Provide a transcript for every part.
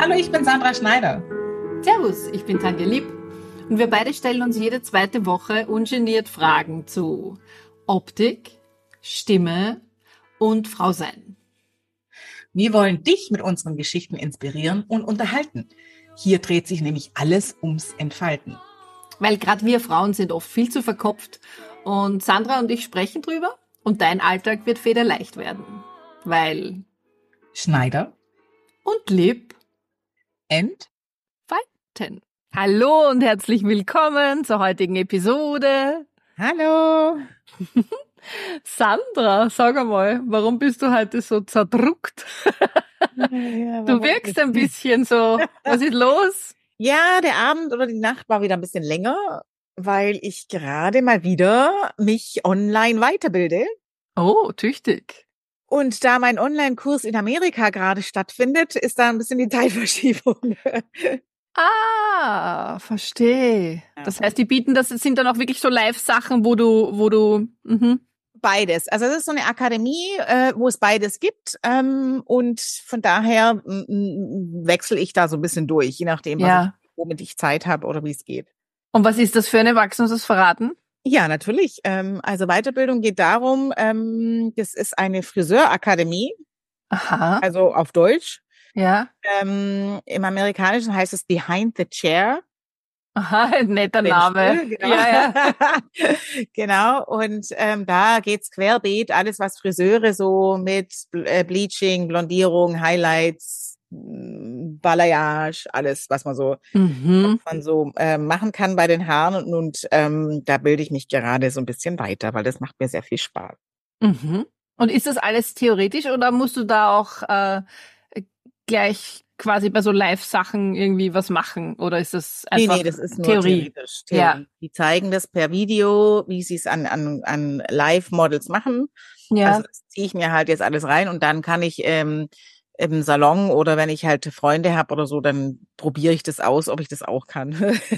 Hallo, ich bin Sandra Schneider. Servus, ich bin Tanja Lieb und wir beide stellen uns jede zweite Woche ungeniert Fragen zu Optik, Stimme und Frausein. Wir wollen dich mit unseren Geschichten inspirieren und unterhalten. Hier dreht sich nämlich alles ums Entfalten. Weil gerade wir Frauen sind oft viel zu verkopft und Sandra und ich sprechen drüber und dein Alltag wird federleicht werden. Weil Schneider und Lieb entfalten. Hallo und herzlich willkommen zur heutigen Episode. Hallo. Sandra, sag einmal, warum bist du heute so zerdruckt? Ja, Du wirkst ein bisschen so. Was ist los? Ja, der Abend oder die Nacht war wieder ein bisschen länger, weil ich gerade mal wieder mich online weiterbilde. Oh, tüchtig. Und da mein Online-Kurs in Amerika gerade stattfindet, ist da ein bisschen die Zeitverschiebung. Ah, verstehe. Das heißt, die bieten das, sind dann auch wirklich so Live-Sachen, wo du. Beides. Also es ist so eine Akademie, wo es beides gibt. Und von daher wechsle ich da so ein bisschen durch, je nachdem, womit ich Zeit habe oder wie es geht. Und was ist das für eine? Magst du uns das verraten? Ja, natürlich. Also Weiterbildung geht darum, das ist eine Friseurakademie. Aha. Also auf Deutsch. Ja. Im Amerikanischen heißt es Behind the Chair. Aha, ein netter Name. Genau. Ja. Genau. Und da geht's querbeet, alles was Friseure so mit Bleaching, Blondierung, Highlights, Balayage, alles was man so machen kann bei den Haaren. Und da bilde ich mich gerade so ein bisschen weiter, weil das macht mir sehr viel Spaß. Mhm. Und ist das alles theoretisch oder musst du da auch gleich quasi bei so Live-Sachen irgendwie was machen? Oder ist das einfach Nee, das ist nur Theorie? theoretisch. Ja. Die zeigen das per Video, wie sie es an Live-Models machen. Ja. Also das ziehe ich mir halt jetzt alles rein und dann kann ich im Salon oder wenn ich halt Freunde habe oder so, dann probiere ich das aus, ob ich das auch kann.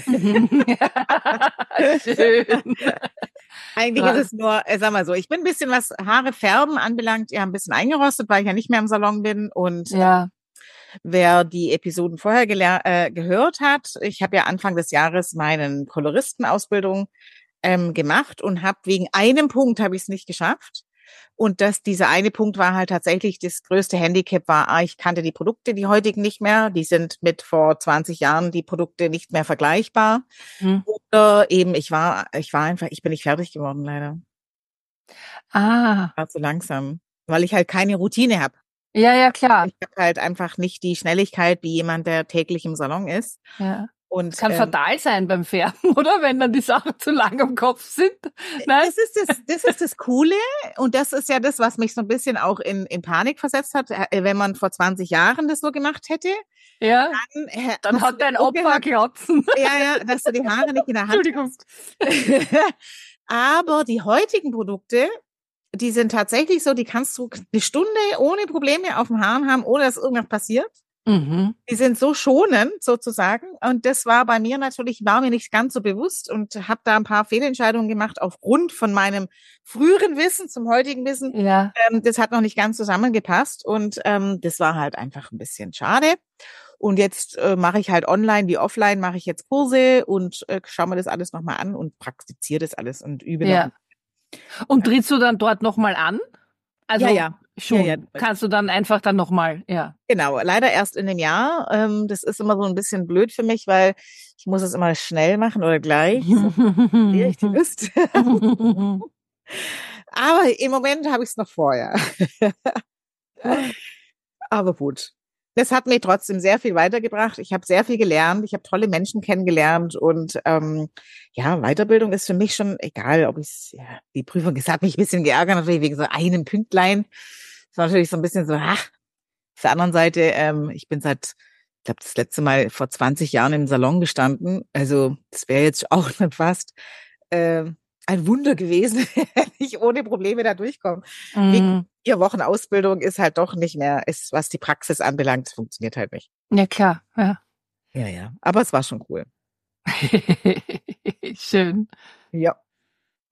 Schön. Eigentlich ist es nur, sag mal so, ich bin ein bisschen, was Haare färben anbelangt, ja ein bisschen eingerostet, weil ich ja nicht mehr im Salon bin. Und wer die Episoden vorher gehört hat, ich habe ja Anfang des Jahres meinen Koloristenausbildung gemacht und habe wegen einem Punkt habe ich es nicht geschafft. Und dieser eine Punkt war halt tatsächlich, das größte Handicap war, ich kannte die Produkte, die heutigen nicht mehr. Die sind mit vor 20 Jahren die Produkte nicht mehr vergleichbar. Oder eben, ich bin nicht fertig geworden, leider. War zu langsam, weil ich halt keine Routine habe. Ja, klar. Ich habe halt einfach nicht die Schnelligkeit wie jemand, der täglich im Salon ist. Ja. Und das kann fatal sein beim Färben, oder? Wenn dann die Sachen zu lang am Kopf sind. Nein? Das ist das Coole. Und das ist ja das, was mich so ein bisschen auch in Panik versetzt hat. Wenn man vor 20 Jahren das so gemacht hätte. Ja. Dann hat dein Opfer Glotzen. Ja, dass du die Haare nicht in der Hand hast. Aber die heutigen Produkte, die sind tatsächlich so, die kannst du eine Stunde ohne Probleme auf dem Haaren haben, ohne dass irgendwas passiert. Mhm. Die sind so schonend sozusagen und das war bei mir war mir nicht ganz so bewusst und habe da ein paar Fehlentscheidungen gemacht aufgrund von meinem früheren Wissen zum heutigen Wissen. Ja. Das hat noch nicht ganz zusammengepasst und das war halt einfach ein bisschen schade. Und jetzt mache ich halt online wie offline, mache ich jetzt Kurse und schaue mir das alles nochmal an und praktiziere das alles und übe noch. Und trittst du dann dort nochmal an? Also ja. Schon. Ja. Kannst du dann einfach nochmal, Genau, leider erst in einem Jahr. Das ist immer so ein bisschen blöd für mich, weil ich muss es immer schnell machen oder gleich. Wie ich die Lust. Aber im Moment habe ich es noch vorher. Aber gut. Das hat mich trotzdem sehr viel weitergebracht. Ich habe sehr viel gelernt. Ich habe tolle Menschen kennengelernt und Weiterbildung ist für mich schon egal, ob die Prüfung, es hat mich ein bisschen geärgert, natürlich wegen so einem Pünktlein. Das war natürlich so ein bisschen so, auf der anderen Seite, ich bin das letzte Mal vor 20 Jahren im Salon gestanden. Also das wäre jetzt auch schon fast ein Wunder gewesen, wenn ich ohne Probleme da durchkomme. 4 Wochen Ausbildung ist halt doch nicht mehr, was die Praxis anbelangt, funktioniert halt nicht. Ja, klar. Ja. Ja. Aber es war schon cool. Schön. Ja.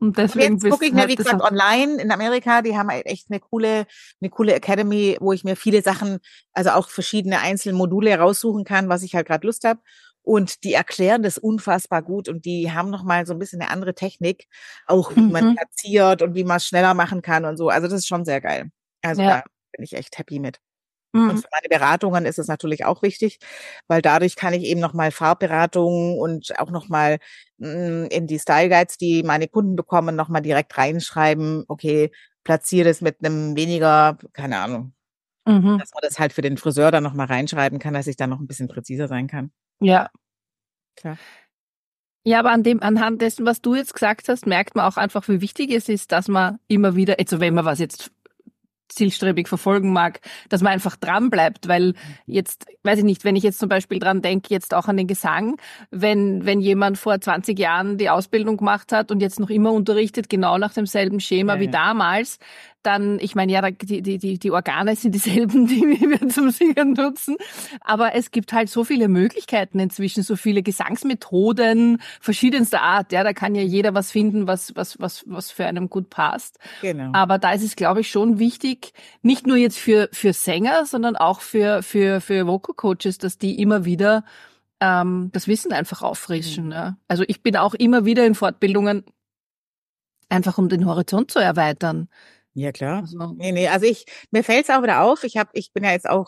Und Und deswegen jetzt gucke ich mir, wie das gesagt, online in Amerika, die haben halt echt eine coole Academy, wo ich mir viele Sachen, also auch verschiedene einzelne Module raussuchen kann, was ich halt gerade Lust habe. Und die erklären das unfassbar gut und die haben nochmal so ein bisschen eine andere Technik, auch wie man platziert und wie man es schneller machen kann und so. Also das ist schon sehr geil. Also da bin ich echt happy mit. Und für meine Beratungen ist es natürlich auch wichtig, weil dadurch kann ich eben nochmal Farbberatungen und auch nochmal in die Style Guides, die meine Kunden bekommen, nochmal direkt reinschreiben, okay, platziere das mit einem weniger, keine Ahnung, dass man das halt für den Friseur dann nochmal reinschreiben kann, dass ich dann noch ein bisschen präziser sein kann. Ja. Klar. Ja, aber anhand dessen, was du jetzt gesagt hast, merkt man auch einfach, wie wichtig es ist, dass man immer wieder, also wenn man was jetzt zielstrebig verfolgen mag, dass man einfach dran bleibt, weil jetzt, weiß ich nicht, wenn ich jetzt zum Beispiel dran denke, jetzt auch an den Gesang, wenn jemand vor 20 Jahren die Ausbildung gemacht hat und jetzt noch immer unterrichtet, genau nach demselben Schema wie damals, dann, ich meine, ja, die Organe sind dieselben, die wir zum Singen nutzen, aber es gibt halt so viele Möglichkeiten inzwischen, so viele Gesangsmethoden verschiedenster Art, ja, da kann ja jeder was finden, was für einen gut passt. Genau. Aber da ist es, glaube ich, schon wichtig, nicht nur jetzt für Sänger, sondern auch für Vocal Coaches, dass die immer wieder das Wissen einfach auffrischen. Ja. Also ich bin auch immer wieder in Fortbildungen, einfach um den Horizont zu erweitern. Ja, klar. Also, Also mir fällt es auch wieder auf, ich bin ja jetzt auch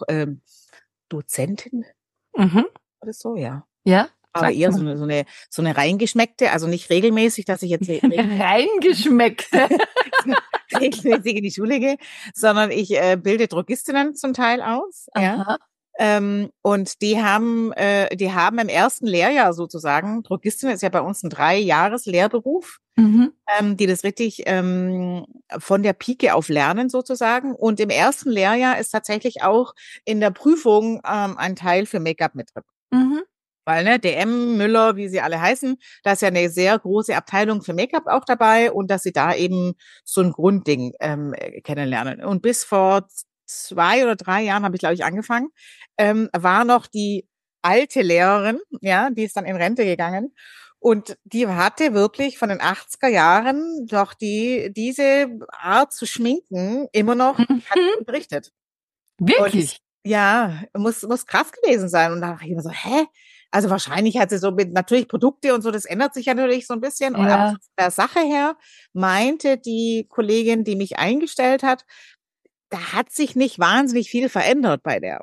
Dozentin oder so, ja. Ja. Aber eher so eine reingeschmeckte, also nicht regelmäßig, dass ich jetzt reingeschmeckte. regelmäßig in die Schule gehe, sondern ich bilde Drogistinnen zum Teil aus. Ja. Und die haben im ersten Lehrjahr sozusagen, Drogistin ist ja bei uns ein 3-Jahres-Lehrberuf, die das richtig von der Pike auf lernen sozusagen. Und im ersten Lehrjahr ist tatsächlich auch in der Prüfung ein Teil für Make-up mit drin. Weil, DM, Müller, wie sie alle heißen, da ist ja eine sehr große Abteilung für Make-up auch dabei und dass sie da eben so ein Grundding kennenlernen. Und bis vor 2 oder 3 Jahren habe ich, glaube ich, angefangen, war noch die alte Lehrerin, ja, die ist dann in Rente gegangen. Und die hatte wirklich von den 80er Jahren doch diese Art zu schminken immer noch hat unterrichtet. Wirklich? Und, ja, muss krass gewesen sein. Und da dachte ich immer so, hä? Also wahrscheinlich hat sie so natürlich Produkte und so, das ändert sich ja natürlich so ein bisschen. Und aber von der Sache her meinte die Kollegin, die mich eingestellt hat, da hat sich nicht wahnsinnig viel verändert bei der.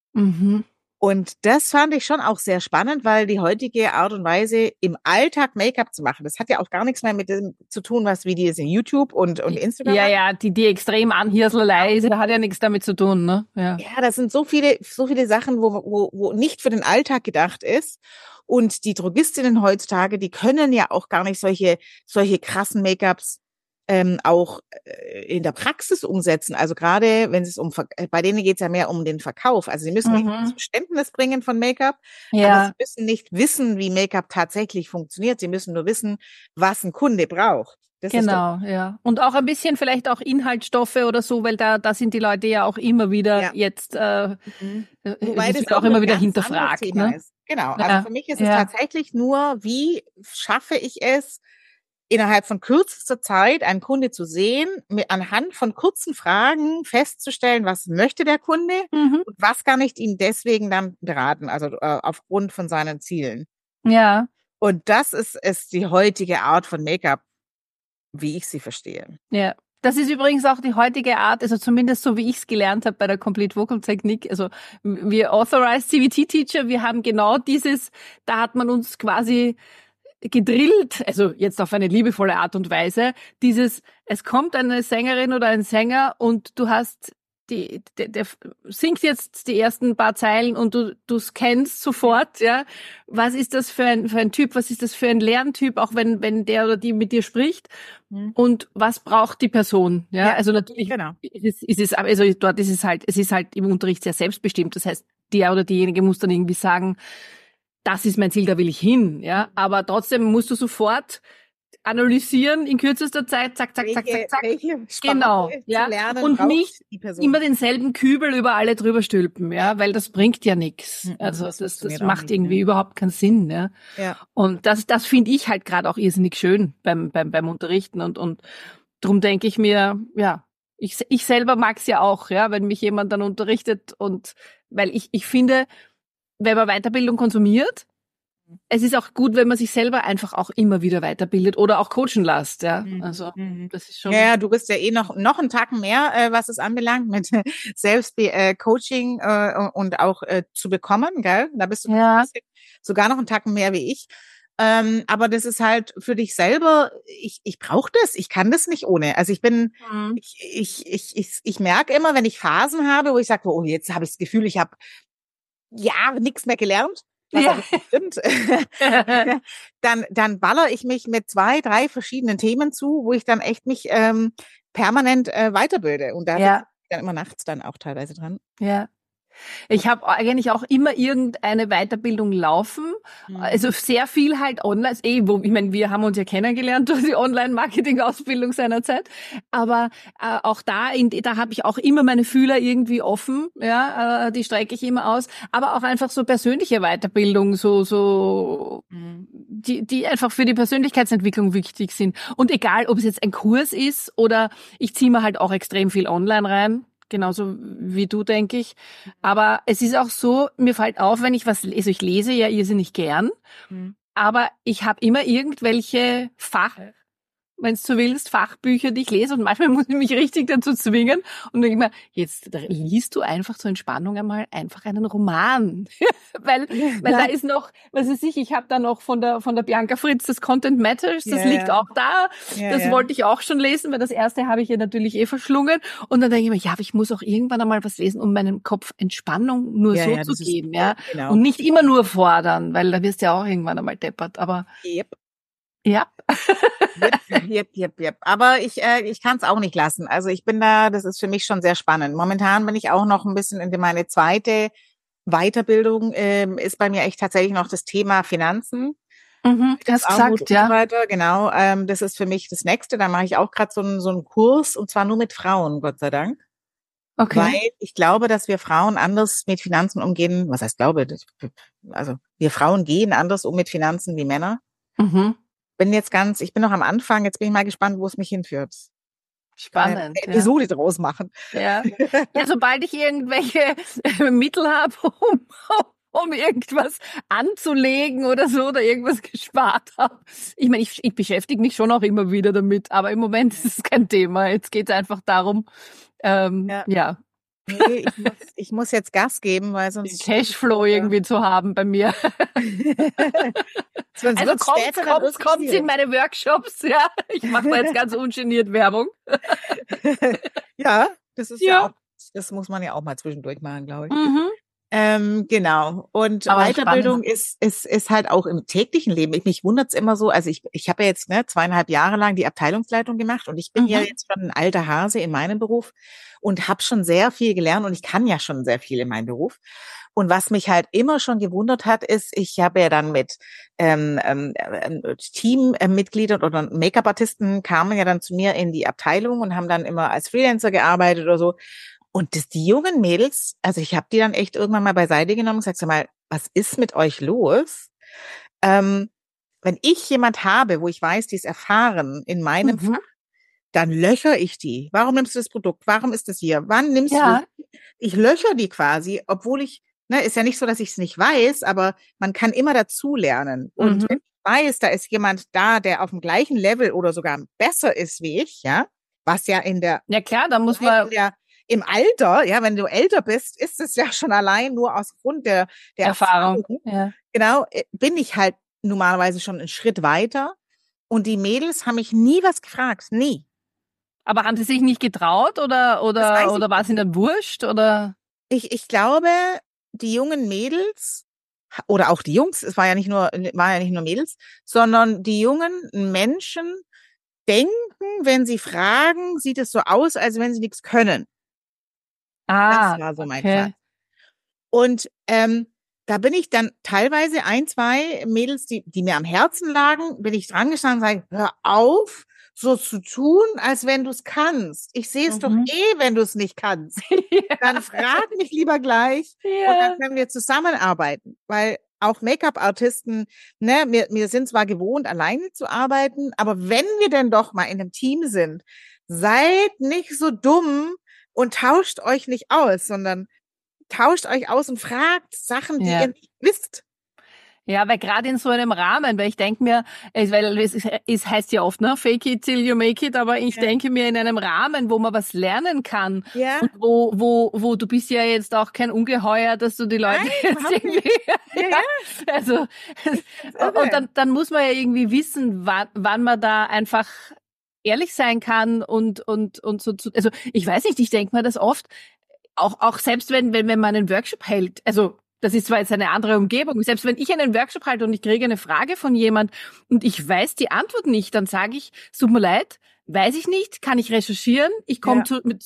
Und das fand ich schon auch sehr spannend, weil die heutige Art und Weise, im Alltag Make-up zu machen, das hat ja auch gar nichts mehr mit dem zu tun, was wie die es in YouTube und Instagram machen. Ja, die extrem Anhirselei, da hat ja nichts damit zu tun, ne? Ja, das sind so viele Sachen, wo nicht für den Alltag gedacht ist. Und die Drogistinnen heutzutage, die können ja auch gar nicht solche krassen Make-ups auch in der Praxis umsetzen. Also gerade wenn es bei denen geht es ja mehr um den Verkauf. Also sie müssen nicht das Verständnis bringen von Make-up, aber sie müssen nicht wissen, wie Make-up tatsächlich funktioniert. Sie müssen nur wissen, was ein Kunde braucht. Das genau, ja. Und auch ein bisschen vielleicht auch Inhaltsstoffe oder so, weil da sind die Leute ja auch immer wieder jetzt wobei das auch immer wieder hinterfragt. Thema ist. Genau, also für mich ist es tatsächlich nur, wie schaffe ich es, innerhalb von kürzester Zeit einen Kunde zu sehen, anhand von kurzen Fragen festzustellen, was möchte der Kunde und was kann ich ihm deswegen dann beraten, also aufgrund von seinen Zielen. Ja. Und das ist die heutige Art von Make-up, wie ich sie verstehe. Ja. Das ist übrigens auch die heutige Art, also zumindest so, wie ich es gelernt habe bei der Complete Vocal Technique. Also wir Authorized CVT Teacher, wir haben genau da hat man uns quasi gedrillt, also jetzt auf eine liebevolle Art und Weise, es kommt eine Sängerin oder ein Sänger und du hast der singt jetzt die ersten paar Zeilen und du scannst sofort, ja, was ist das für ein Typ, was ist das für ein Lerntyp, auch wenn der oder die mit dir spricht und was braucht die Person, ja, also natürlich dort ist es halt im Unterricht sehr selbstbestimmt, das heißt, der oder diejenige muss dann irgendwie sagen, das ist mein Ziel, da will ich hin, ja. Aber trotzdem musst du sofort analysieren in kürzester Zeit, zack, zack, zack, zack, zack. Genau, ja. Lernen, und nicht immer denselben Kübel über alle drüber stülpen, ja, weil das bringt ja nichts. Also das macht irgendwie überhaupt keinen Sinn, ja. Ja. Und das finde ich halt gerade auch irrsinnig schön beim Unterrichten und drum denke ich mir, ja, ich selber mag's ja auch, ja, wenn mich jemand dann unterrichtet und weil ich finde, wenn man Weiterbildung konsumiert, es ist auch gut, wenn man sich selber einfach auch immer wieder weiterbildet oder auch coachen lässt, ja. Also das ist schon. Ja, du bist ja noch einen Tacken mehr, was es anbelangt, mit Selbst-Coaching und auch zu bekommen, gell? Da bist du sogar noch einen Tacken mehr wie ich. Aber das ist halt für dich selber, ich brauche das, ich kann das nicht ohne. Also ich merke immer, wenn ich Phasen habe, wo ich sage, oh, jetzt habe ich das Gefühl, ich habe nichts mehr gelernt. Was aber nicht stimmt. dann baller ich mich mit 2, 3 verschiedenen Themen zu, wo ich dann echt mich permanent weiterbilde. Und da bin ich dann immer nachts dann auch teilweise dran. Ja. Ich habe eigentlich auch immer irgendeine Weiterbildung laufen. Also sehr viel halt online. Ich meine, wir haben uns ja kennengelernt durch die Online-Marketing-Ausbildung seinerzeit. Aber auch da habe ich auch immer meine Fühler irgendwie offen. Ja, die strecke ich immer aus. Aber auch einfach so persönliche Weiterbildung, die einfach für die Persönlichkeitsentwicklung wichtig sind. Und egal, ob es jetzt ein Kurs ist oder ich ziehe mir halt auch extrem viel online rein. Genauso wie du, denke ich. Aber es ist auch so, mir fällt auf, wenn ich also ich lese ja irrsinnig gern, aber ich habe immer irgendwelche wenn du so willst, Fachbücher, die ich lese und manchmal muss ich mich richtig dazu zwingen und denke mir, jetzt liest du einfach zur Entspannung einmal einfach einen Roman. weil da ist noch, was weiß ich habe da noch von der Bianca Fritz das Content Matters, das liegt auch da. Das wollte ich auch schon lesen, weil das erste habe ich ja natürlich verschlungen und dann denke ich mir, aber ich muss auch irgendwann einmal was lesen, um meinem Kopf Entspannung nur zu geben, genau. Und nicht immer nur fordern, weil da wirst du ja auch irgendwann einmal deppert, aber Ja. Yep. Aber ich kann es auch nicht lassen. Also ich bin das ist für mich schon sehr spannend. Momentan bin ich auch noch ein bisschen in meine zweite Weiterbildung, ist bei mir echt tatsächlich noch das Thema Finanzen. Du hast gesagt, ja. Weiter. Genau, das ist für mich das Nächste. Da mache ich auch gerade so einen Kurs und zwar nur mit Frauen, Gott sei Dank. Okay. Weil ich glaube, dass wir Frauen anders mit Finanzen umgehen. Was heißt glaube? Also wir Frauen gehen anders um mit Finanzen wie Männer. Ich bin noch am Anfang, jetzt bin ich mal gespannt, wo es mich hinführt. Spannend. Eine Episode draus machen. Ja, sobald ich irgendwelche Mittel habe, um irgendwas anzulegen oder so oder irgendwas gespart habe. Ich meine, ich beschäftige mich schon auch immer wieder damit, aber im Moment ist es kein Thema. Jetzt geht es einfach darum, Nee, ich muss jetzt Gas geben, weil sonst Cashflow irgendwie zu haben bei mir. Also kommt in meine Workshops, ja. Ich mache da jetzt ganz ungeniert Werbung. Ja, das ist auch, das muss man ja auch mal zwischendurch machen, glaube ich. Genau. Und aber Weiterbildung ist halt auch im täglichen Leben. Mich wundert's immer so, also ich habe ja jetzt 2,5 Jahre lang die Abteilungsleitung gemacht und ich bin ja jetzt schon ein alter Hase in meinem Beruf und habe schon sehr viel gelernt und ich kann ja schon sehr viel in meinem Beruf. Und was mich halt immer schon gewundert hat, ist, ich habe ja dann mit Teammitgliedern oder Make-up-Artisten kamen ja dann zu mir in die Abteilung und haben dann immer als Freelancer gearbeitet oder so. Und die jungen Mädels, also ich habe die dann echt irgendwann mal beiseite genommen und gesagt, sag mal, was ist mit euch los? Wenn ich jemand habe, wo ich weiß, die ist erfahren in meinem Fach, dann löcher ich die. Warum nimmst du das Produkt? Warum ist das hier? Wann nimmst du das? Ich löcher die quasi, obwohl ist ja nicht so, dass ich es nicht weiß, aber man kann immer dazu lernen. Und wenn ich weiß, da ist jemand da, der auf dem gleichen Level oder sogar besser ist wie ich, ja, was ja in der... Ja klar, da muss man... Im Alter, ja, wenn du älter bist, ist es ja schon allein nur aus Grund der Erfahrung. Ja. Genau, bin ich halt normalerweise schon einen Schritt weiter. Und die Mädels haben mich nie was gefragt, nie. Aber haben sie sich nicht getraut oder war es ihnen wurscht oder? Ich glaube, die jungen Mädels oder auch die Jungs, es war ja nicht nur Mädels, sondern die jungen Menschen denken, wenn sie fragen, sieht es so aus, als wenn sie nichts können. Das war so mein Fall. Und da bin ich dann teilweise 1, 2 Mädels, die mir am Herzen lagen, bin ich dran gestanden und sage, hör auf, so zu tun, als wenn du es kannst. Ich sehe es doch wenn du es nicht kannst. Dann frag mich lieber gleich und dann können wir zusammenarbeiten. Weil auch Make-up-Artisten, ne, wir sind zwar gewohnt, alleine zu arbeiten, aber wenn wir denn doch mal in einem Team sind, seid nicht so dumm und tauscht euch nicht aus, sondern tauscht euch aus und fragt Sachen, die ihr nicht wisst. Ja, weil gerade in so einem Rahmen, weil ich denke mir, weil es heißt ja oft, ne, fake it till you make it, aber ich denke mir in einem Rahmen, wo man was lernen kann und wo du bist ja jetzt auch kein Ungeheuer, dass du die Leute jetzt irgendwie, also und dann muss man ja irgendwie wissen, wann man da einfach ehrlich sein kann und so, also ich weiß nicht, ich denke mir das oft, auch selbst wenn man einen Workshop hält, also das ist zwar jetzt eine andere Umgebung. Selbst wenn ich einen Workshop halte und ich kriege eine Frage von jemand und ich weiß die Antwort nicht, dann sage ich, es tut mir leid, weiß ich nicht, kann ich recherchieren. Ich komme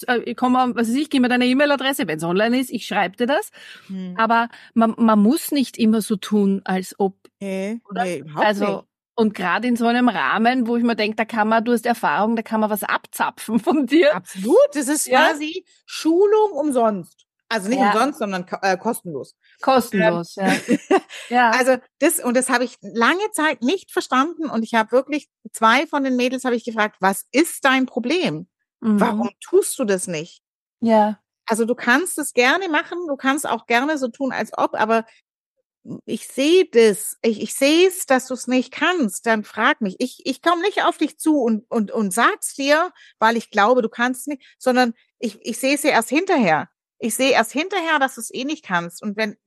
gib mir deine E-Mail-Adresse, wenn es online ist, ich schreibe dir das. Aber man muss nicht immer so tun, als ob. Nee, überhaupt nicht. Und gerade in so einem Rahmen, wo ich mir denke, du hast Erfahrung, da kann man was abzapfen von dir. Absolut, das ist quasi Schulung umsonst. Also nicht umsonst, sondern kostenlos. Kostenlos, ja. Also das habe ich lange Zeit nicht verstanden und ich habe wirklich 2 von den Mädels habe ich gefragt, was ist dein Problem? Warum tust du das nicht? Ja. Also du kannst es gerne machen, du kannst auch gerne so tun, als ob, aber ich sehe das, ich sehe es, dass du es nicht kannst, dann frag mich. Ich komme nicht auf dich zu und sag's dir, weil ich glaube, du kannst es nicht, sondern ich sehe es ja erst hinterher. Ich sehe erst hinterher, dass du es eh nicht kannst. Und wenn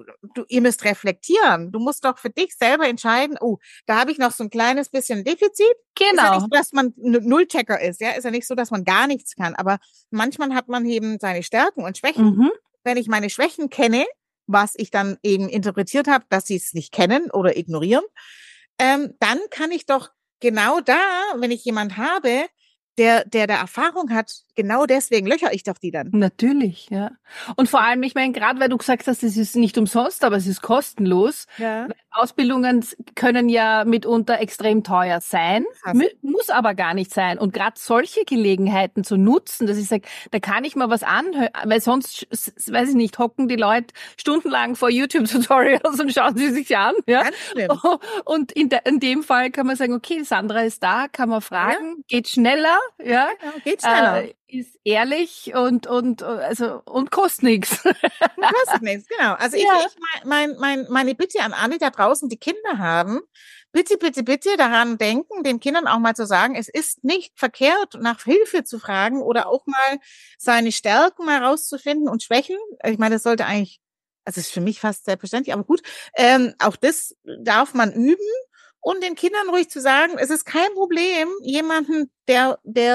ihr müsst reflektieren, du musst doch für dich selber entscheiden, da habe ich noch so ein kleines bisschen Defizit. Genau. Ist ja nicht so, dass man Nullchecker ist, ja, ist ja nicht so, dass man gar nichts kann. Aber manchmal hat man eben seine Stärken und Schwächen. Wenn ich meine Schwächen kenne, was ich dann eben interpretiert habe, dass sie es nicht kennen oder ignorieren, dann kann ich doch genau da, wenn ich jemand habe, der Erfahrung hat, genau deswegen löcher ich doch die dann. Natürlich, ja. Und vor allem, ich meine, gerade weil du gesagt hast, es ist nicht umsonst, aber es ist kostenlos. Ja. Ausbildungen können ja mitunter extrem teuer sein, muss aber gar nicht sein. Und gerade solche Gelegenheiten zu nutzen, dass ich sage, da kann ich mal was anhören, weil sonst, weiß ich nicht, hocken die Leute stundenlang vor YouTube-Tutorials und schauen sie sich an. Ja? Ganz schlimm. Und in dem Fall kann man sagen, okay, Sandra ist da, kann man fragen, geht schneller, ja, genau, geht schneller. Ist ehrlich und kostet nichts. Kostet nichts, genau. Also meine Bitte an alle da draußen, die Kinder haben, bitte, bitte, bitte daran denken, den Kindern auch mal zu sagen, es ist nicht verkehrt, nach Hilfe zu fragen oder auch mal seine Stärken mal rauszufinden und Schwächen. Ich meine, das sollte eigentlich, also ist für mich fast selbstverständlich, aber gut, auch das darf man üben. Und den Kindern ruhig zu sagen, es ist kein Problem, jemanden, der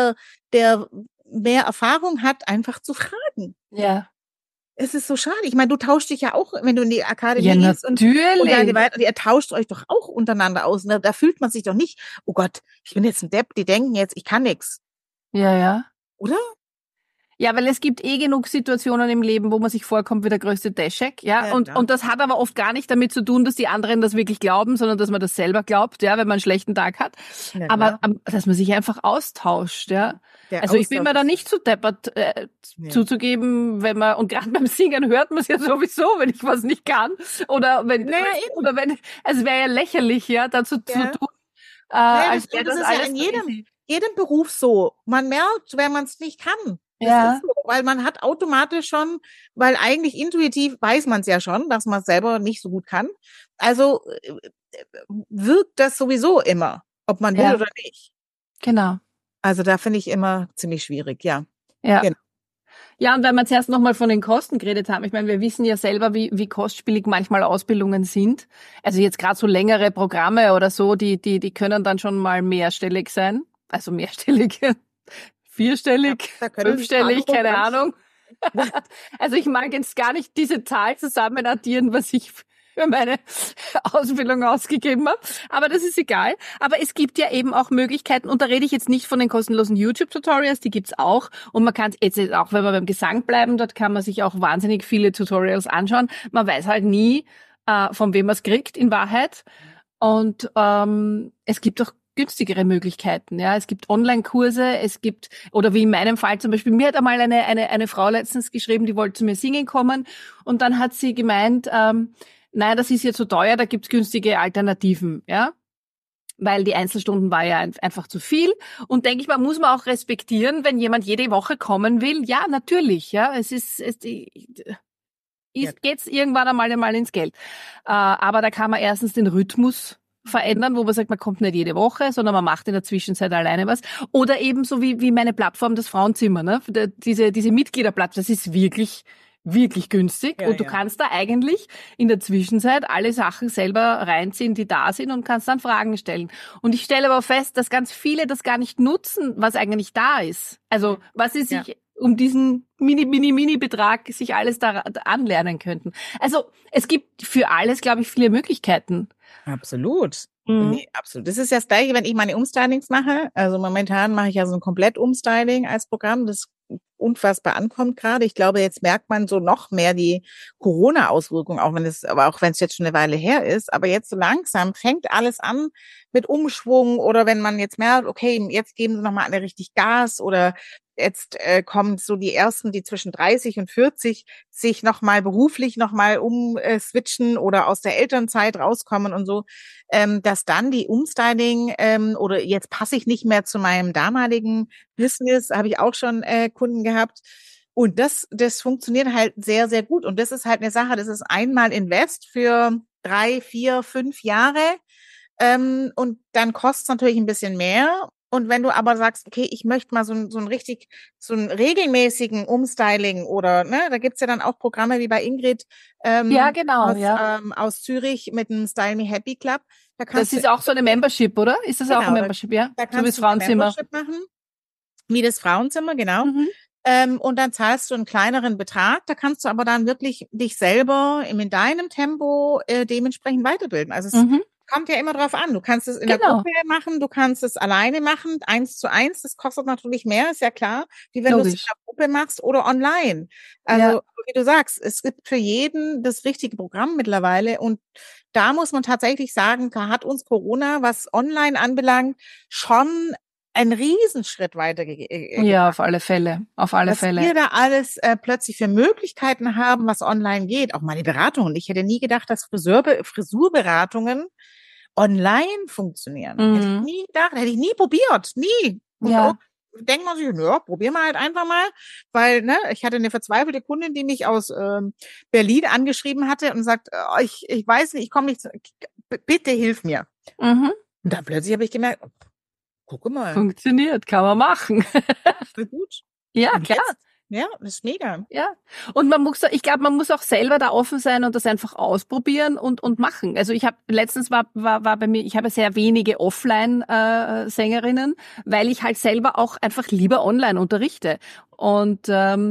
mehr Erfahrung hat, einfach zu fragen. Ja. Es ist so schade. Ich meine, du tauschst dich ja auch, wenn du in die Akademie gehst und ihr tauscht euch doch auch untereinander aus. Da fühlt man sich doch nicht, oh Gott, ich bin jetzt ein Depp, die denken jetzt, ich kann nix. Ja. Oder? Ja, weil es gibt genug Situationen im Leben, wo man sich vorkommt wie der größte Deschek, ja. Und das hat aber oft gar nicht damit zu tun, dass die anderen das wirklich glauben, sondern dass man das selber glaubt, ja, wenn man einen schlechten Tag hat. Ja, aber dass man sich einfach austauscht, ja. Also ich bin mir da nicht zu deppert zuzugeben, wenn man, und gerade beim Singen hört man es ja sowieso, wenn ich was nicht kann. Oder wenn, also es wäre ja lächerlich, ja, dazu zu tun. Als wäre das alles ja in jedem Beruf so. Man merkt, wenn man es nicht kann. Das ist so, weil man hat automatisch schon, weil eigentlich intuitiv weiß man es ja schon, dass man es selber nicht so gut kann. Also wirkt das sowieso immer, ob man will oder nicht. Genau. Also da finde ich immer ziemlich schwierig, ja. Genau. Ja, und weil wir zuerst nochmal von den Kosten geredet haben, ich meine, wir wissen ja selber, wie kostspielig manchmal Ausbildungen sind. Also jetzt gerade so längere Programme oder so, die können dann schon mal mehrstellig sein. Also mehrstellig. 4-stellig, 5-stellig, keine Ahnung. Also ich mag jetzt gar nicht diese Zahl zusammen addieren, was ich für meine Ausbildung ausgegeben habe. Aber das ist egal. Aber es gibt ja eben auch Möglichkeiten, und da rede ich jetzt nicht von den kostenlosen YouTube-Tutorials, die gibt's auch. Und man kann jetzt auch, wenn wir beim Gesang bleiben, dort kann man sich auch wahnsinnig viele Tutorials anschauen. Man weiß halt nie, von wem man es kriegt in Wahrheit. Und es gibt auch günstigere Möglichkeiten. Ja, es gibt Online-Kurse, es gibt, oder wie in meinem Fall zum Beispiel, mir hat einmal eine Frau letztens geschrieben, die wollte zu mir singen kommen, und dann hat sie gemeint, nein, das ist ja zu teuer, da gibt's günstige Alternativen, ja, weil die Einzelstunden war ja einfach zu viel. Und denke ich mal, muss man auch respektieren, wenn jemand jede Woche kommen will. Ja, natürlich, ja, geht's irgendwann einmal ins Geld. Aber da kann man erstens den Rhythmus verändern, wo man sagt, man kommt nicht jede Woche, sondern man macht in der Zwischenzeit alleine was. Oder eben so wie meine Plattform, das Frauenzimmer, ne? Diese Mitgliederplattform, das ist wirklich, wirklich günstig. Ja, und du kannst da eigentlich in der Zwischenzeit alle Sachen selber reinziehen, die da sind, und kannst dann Fragen stellen. Und ich stelle aber fest, dass ganz viele das gar nicht nutzen, was eigentlich da ist. Also, was sie sich um diesen Mini-Betrag sich alles da anlernen könnten. Also, es gibt für alles, glaube ich, viele Möglichkeiten. Absolut. Nee, absolut. Das ist ja das Gleiche, wenn ich meine Umstylings mache. Also momentan mache ich ja so ein Komplett-Umstyling als Programm, das unfassbar ankommt gerade. Ich glaube, jetzt merkt man so noch mehr die Corona-Auswirkungen, auch wenn es jetzt schon eine Weile her ist. Aber jetzt so langsam fängt alles an mit Umschwung, oder wenn man jetzt merkt, okay, jetzt geben sie nochmal alle richtig Gas, oder jetzt kommen so die ersten, die zwischen 30 und 40 sich nochmal beruflich nochmal switchen oder aus der Elternzeit rauskommen und so, dass dann die Umstyling oder jetzt passe ich nicht mehr zu meinem damaligen Business, habe ich auch schon Kunden gehabt. Und das funktioniert halt sehr, sehr gut. Und das ist halt eine Sache, das ist einmal Invest für 3, 4, 5 Jahre. Und dann kostet es natürlich ein bisschen mehr. Und wenn du aber sagst, okay, ich möchte mal so einen regelmäßigen Umstyling, oder, ne, da gibt's ja dann auch Programme wie bei Ingrid, Ja, genau, aus Zürich mit dem Style Me Happy Club. Das ist auch so eine Membership, oder? Ist das auch ein Membership, ja? Da So wie kannst das du ein Frauenzimmer. Membership machen, wie das Frauenzimmer, genau. Und dann zahlst du einen kleineren Betrag. Da kannst du aber dann wirklich dich selber in deinem Tempo dementsprechend weiterbilden. Also es kommt ja immer drauf an. Du kannst es in der Gruppe machen, du kannst es alleine machen, 1:1. Das kostet natürlich mehr, ist ja klar, wie wenn du es in der Gruppe machst oder online. Also wie du sagst, es gibt für jeden das richtige Programm mittlerweile, und da muss man tatsächlich sagen, da hat uns Corona, was online anbelangt, schon einen Riesenschritt weitergegeben. Ja, auf alle Fälle. Auf alle Fälle. Was wir da alles plötzlich für Möglichkeiten haben, was online geht. Auch meine Beratungen. Ich hätte nie gedacht, dass Frisurberatungen online funktionieren. Hätte ich nie gedacht, hätte ich nie probiert. Nie. Und denkt man sich, ja, probieren wir halt einfach mal. Weil, ne, ich hatte eine verzweifelte Kundin, die mich aus Berlin angeschrieben hatte und sagt, oh, ich weiß nicht, ich komme nicht, bitte hilf mir. Und dann plötzlich habe ich gemerkt, guck mal. Funktioniert, kann man machen. Voll gut. Ja, und klar. Jetzt, ja, das ist mega. Ja. Und ich glaube, man muss auch selber da offen sein und das einfach ausprobieren und machen. Also letztens war bei mir, ich habe sehr wenige Offline-Sängerinnen, weil ich halt selber auch einfach lieber online unterrichte. Und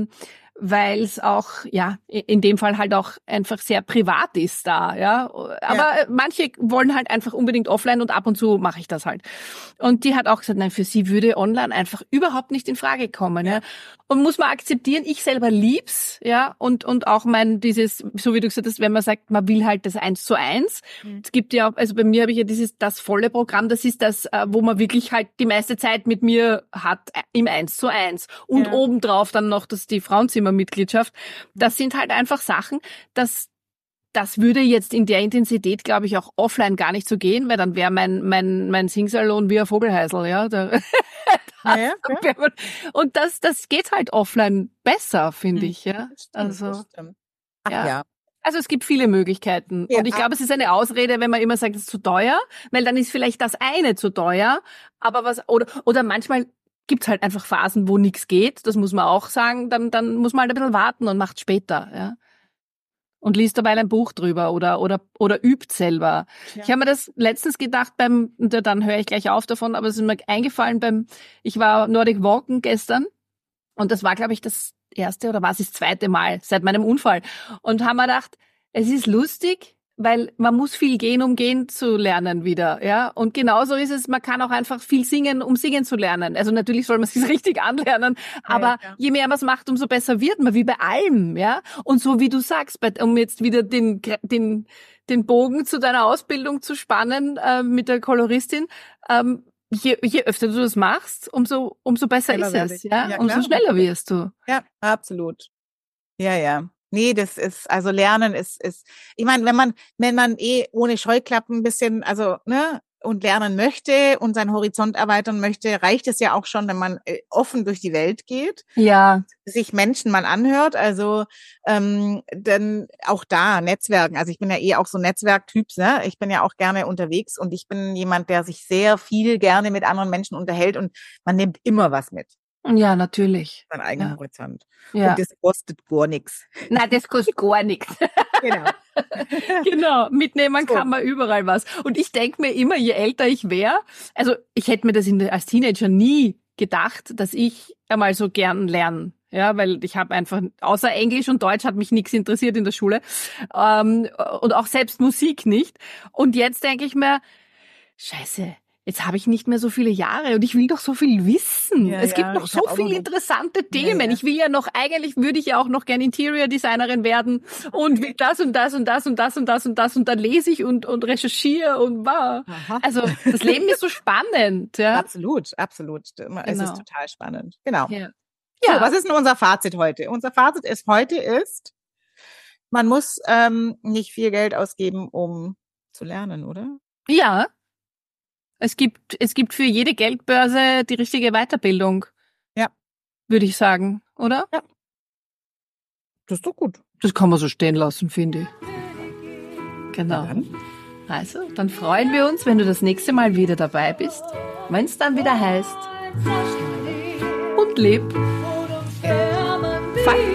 weil es auch, ja, in dem Fall halt auch einfach sehr privat ist da, ja. Aber manche wollen halt einfach unbedingt offline, und ab und zu mache ich das halt. Und die hat auch gesagt, nein, für sie würde online einfach überhaupt nicht in Frage kommen, ja. Und muss man akzeptieren, ich selber lieb's, ja, und auch so wie du gesagt hast, wenn man sagt, man will halt das 1:1. Es gibt ja auch, also bei mir habe ich ja das volle Programm, das ist das, wo man wirklich halt die meiste Zeit mit mir hat, im 1:1. Und obendrauf dann noch die Frauenzimmermitgliedschaft. Das sind halt einfach Sachen, das würde jetzt in der Intensität, glaube ich, auch offline gar nicht so gehen, weil dann wäre mein Singsalon wie ein Vogelhäusl, ja. Und das geht halt offline besser, finde ich, ja. Also, Also es gibt viele Möglichkeiten. Und ich glaube, es ist eine Ausrede, wenn man immer sagt, es ist zu teuer, weil dann ist vielleicht das eine zu teuer, aber oder manchmal gibt's halt einfach Phasen, wo nichts geht, das muss man auch sagen, dann muss man halt ein bisschen warten und macht später, ja. Und liest dabei ein Buch drüber oder übt selber. Ja. Ich habe mir das letztens gedacht dann höre ich gleich auf davon, aber es ist mir eingefallen ich war Nordic Walken gestern, und das war, glaube ich, das erste oder was ist das zweite Mal seit meinem Unfall. Und haben mir gedacht, es ist lustig, weil man muss viel gehen, um gehen zu lernen wieder, ja. Und genauso ist es, man kann auch einfach viel singen, um singen zu lernen. Also natürlich soll man sich richtig anlernen, aber je mehr man es macht, umso besser wird man, wie bei allem, ja. Und so wie du sagst, um jetzt wieder den Bogen zu deiner Ausbildung zu spannen, mit der Koloristin, je öfter du das machst, umso besser ist es, ja. Umso schneller wirst du. Ja, absolut. Ja. Nee, das ist, also Lernen ist, ich meine, wenn man ohne Scheuklappen ein bisschen, also, ne, und lernen möchte und seinen Horizont erweitern möchte, reicht es ja auch schon, wenn man offen durch die Welt geht. Ja. Sich Menschen mal anhört, also, dann auch da Netzwerken. Also ich bin ja auch so ein Netzwerktyp, ne? Ich bin ja auch gerne unterwegs und ich bin jemand, der sich sehr viel gerne mit anderen Menschen unterhält und man nimmt immer was mit. Ja, natürlich. Seinen eigenen Horizont. Ja. Und das kostet gar nichts. Nein, das kostet gar nichts. Genau. Genau, mitnehmen kann man überall was. Und ich denke mir immer, je älter ich wäre, also ich hätte mir das als Teenager nie gedacht, dass ich einmal so gern lerne. Ja, weil ich habe einfach, außer Englisch und Deutsch hat mich nichts interessiert in der Schule. Und auch selbst Musik nicht. Und jetzt denke ich mir, Scheiße, jetzt habe ich nicht mehr so viele Jahre und ich will doch so viel wissen. Ja, es gibt noch so viele interessante Themen. Ja. Ich will ja noch, eigentlich würde ich ja auch noch gerne Interior Designerin werden und will das und das und das und das und das und das und dann lese ich und recherchiere und war. Also das Leben ist so spannend. Ja? Absolut. Es ist total spannend. Genau. Ja. So, was ist denn unser Fazit heute? Unser Fazit ist, man muss nicht viel Geld ausgeben, um zu lernen, oder? Ja. Es gibt für jede Geldbörse die richtige Weiterbildung. Ja. Würde ich sagen, oder? Ja. Das ist doch gut. Das kann man so stehen lassen, finde ich. Genau. Also, dann freuen wir uns, wenn du das nächste Mal wieder dabei bist, wenn es dann wieder heißt und leb. Fein.